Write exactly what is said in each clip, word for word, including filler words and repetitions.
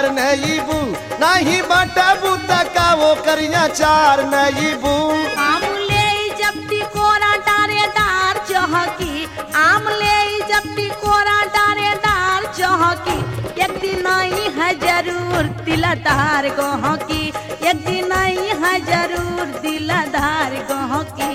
नईबू नहीं बटबू तका वो करिया चार नईबू आम ले जब्ती कोरा डारेदार चहकी आम ले जब्ती कोरा डारेदार चहकी एक दिन नहीं है जरूर दिलदार गहकी एक दिन नहीं है जरूर दिलदार गहकी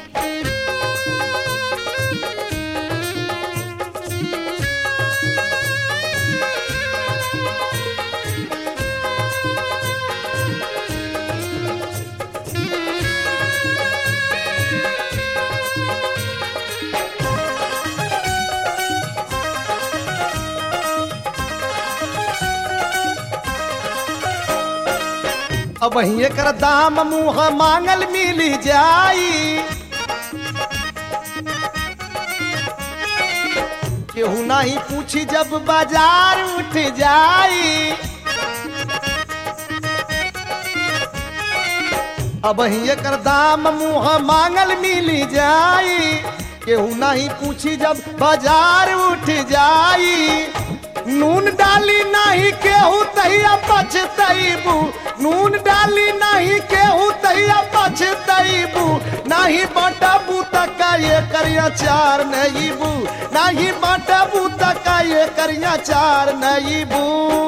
अब वही कर दाम मुँह मांगल मिली जाई केहू नहीं पूछी जब बाजार उठ जाई अब वही कर दाम मुँह मांगल मिली जाई केहू नहीं पूछी जब बाजार उठ जाई नून डाली नहीं केहू तहिया पछतैबू नून डाली नहीं केहू तहिया पछतैबू नहीं बटबू तका ये करिया चार नईबू नहीं बटबू तका ये करिया चार नईबू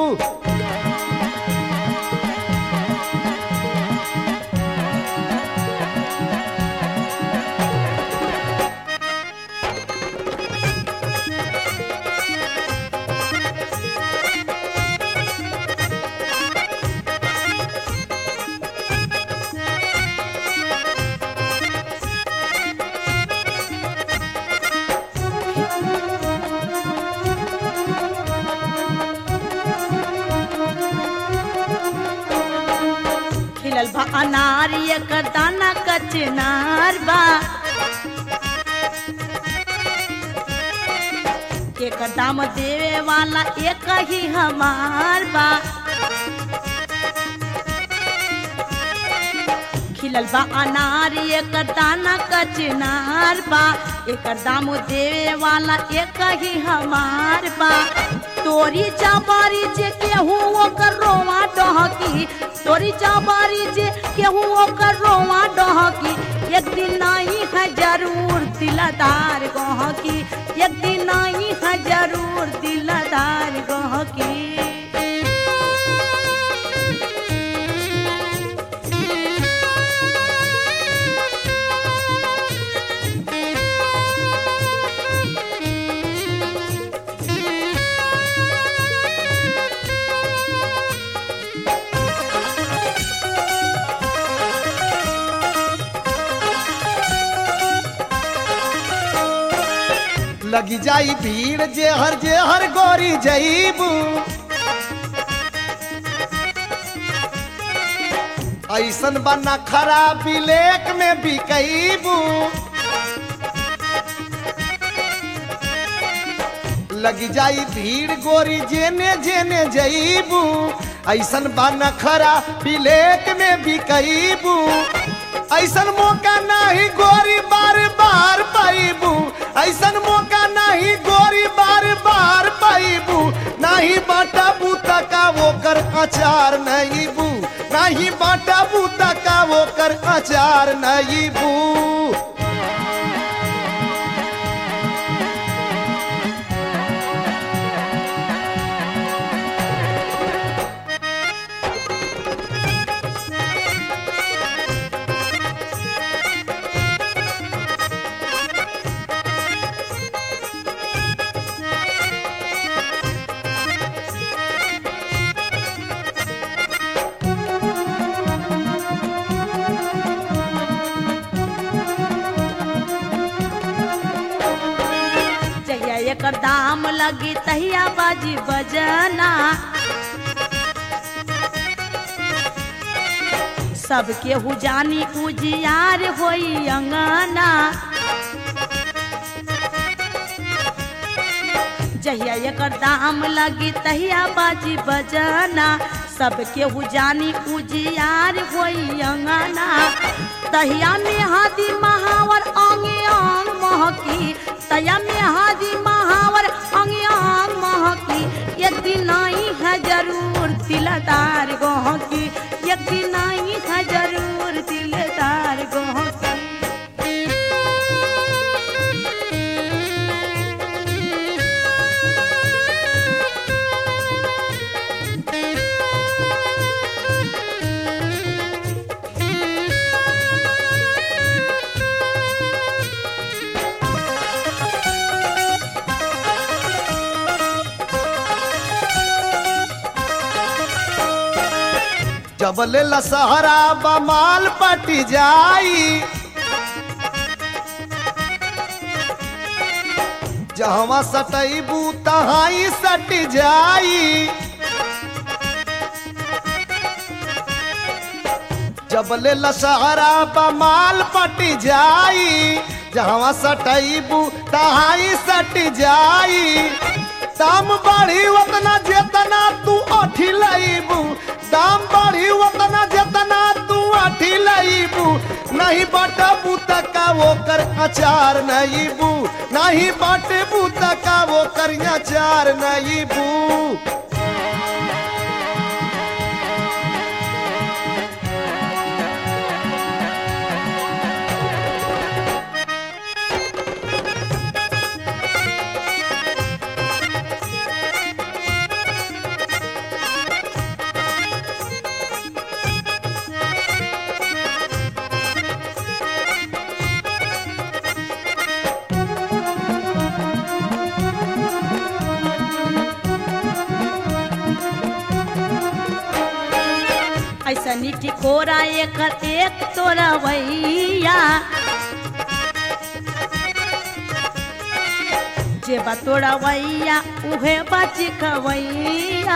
खिलल बा अनार एकर दाना कचनार बा एकर दाम देवे वाला एक ही हमार बा खिलल बा अनार एकर दाना कचनार बा एकर दाम देवे वाला एक ही हमार बा तोरी चाबारी जे केहू ओकर रोवा डहकी तोरी चाबारी जे केहू ओकर रोवा डहकी एक दिन नहीं है जरूर दिलदार गहकी एक दिन नहीं है जरूर दिलदार गहकी लगी जाई भीड़ जे हर जे हर गोरी जईबू ऐसन बना खराब लेक में बिकईबू लगी जाई भीड़ गोरी जेने जेने जईबू ऐसन बना खराब लेक में बिकईबू ऐसन मौका नहीं गोरी बार बार पाईबू ऐसन मौका नहीं गोरी बार बार पाईबू नहीं बटबू तका वो कर अचार नईबू नहीं बटबू तका वो कर अचार नईबू एकर दाम लगी तहिया बाजी बजना सब केहू जानी उजियार होई अंगना जहिया एकर दाम लगी तहिया बाजी बजना सब केहू जानी उजियार होई अंगना तहिया में हादी महावर अंगे अंग महकी तया में हादी महावर अंगे अंग महकी एक दिन नहीं है जरूर दिलदार गोह की, एक दिन आई है जरूर दिलदार गोह की। जबले लसहरा बमाल पटी जाई, जहवा सटैबू तहाई सट जाई। जबले लसहरा बमाल पटी जाई, जहवा सटैबू तहाई सट जाई। दाम बढ़ी उतना जेतना तू अठी लईबू, दाम बढ़ी उतना जेतना तू अठी लईबू। नहीं बटबू तका वो कर अचार नहीं बू, नहीं बटबू तका वो कर अचार नहीं बू। ऐसा नीठी कोरा एक एक तोरा वैया, जे बा तोरा वैया उहे बाची खवैया।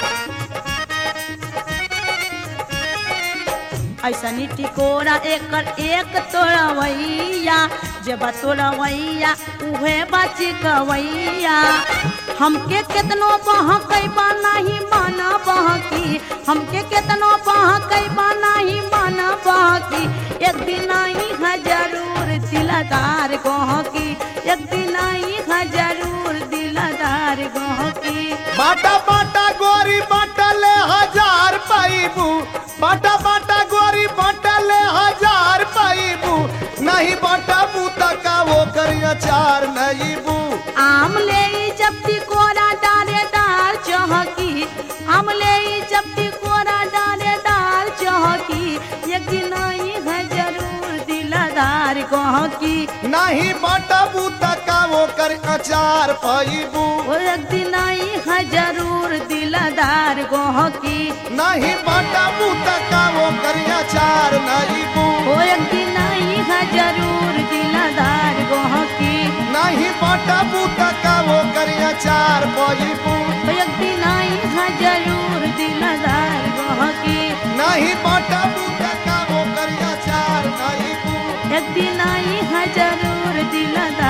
ऐसा नीठी कोरा एक एक तोरा वैया, जे बा तोरा वैया उहे बाची खवैया। हमके केतनो बहकैबा नहीं माना बहकी, हमके केतनो बहकैबा नहीं माना बहकी। एक दिन आई है जरूर दिलदार गोह की, एक दिन आई है जरूर दिलदार गोह की। बाटा बाटा गोरी बाटले हजार पाइबू, बाटा बाटा गोरी बाटले हजार पाइबू। नहीं बटबू तका वो कर अचार नहीं बू। आम ले जब्ती कोरा डाले डाल चहकी, आम ले जब्ती कोरा डाले डाल चहकी। एक दिन आई है जरूर दिलदार गोह की, नहीं बटबू तका वो कर अचार पाइबू। एक दिन आई है जरूर दिलदार गोह की, नहीं बटबू तका वो कर अचार नहीं बू। एक दिन आई है जरूर दिलदार गोह की, नहीं बटबू तका वो कर अचार पाइबू। एक दिन आई है जरूर दिलदार गोह की, नहीं बटबू तका वो कर अचार नहीं बू। एक दिन आई है जरूर दिलदार